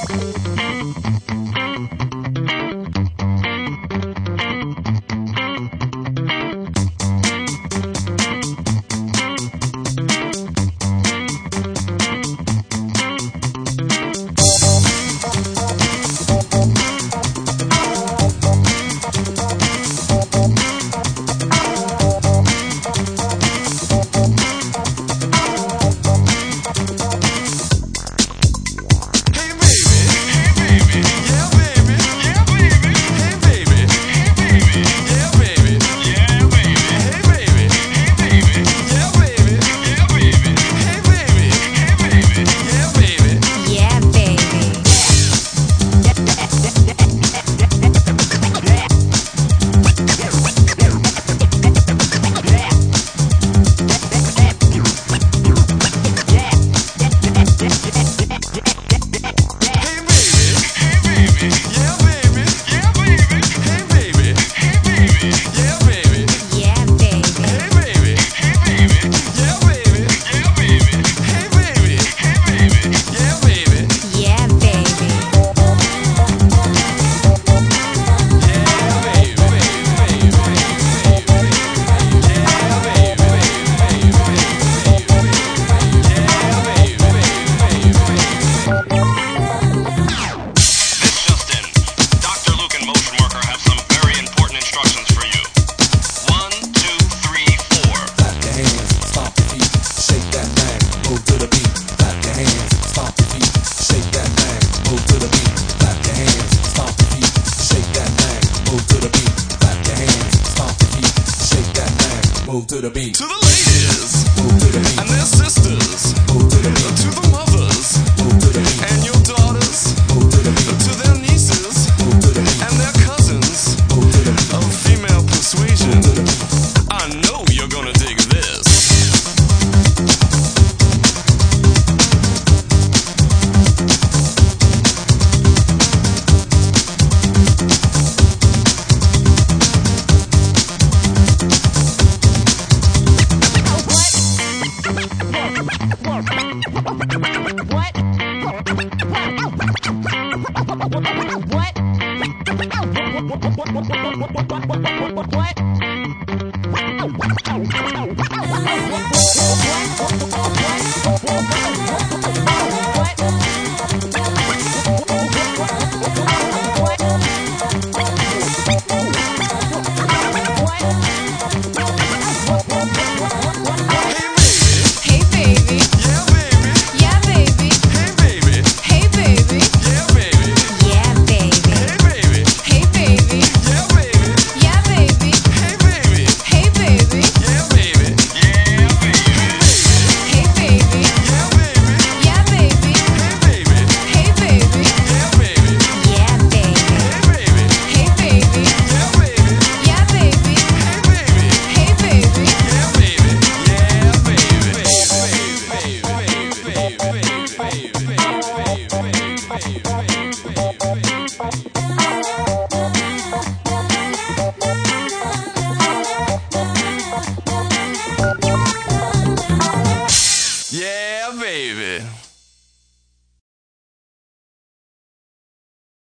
Move to the beat. To the ladies. Move to the beat. And their sisters. Move to the beat. To the mothers. Move to the beat. And your daughters. Move to the beat. To their nieces. Move to the beat. And their cousins. Move to the beat. Of female persuasion. Move to the beat. I know you're gonna dig this. What?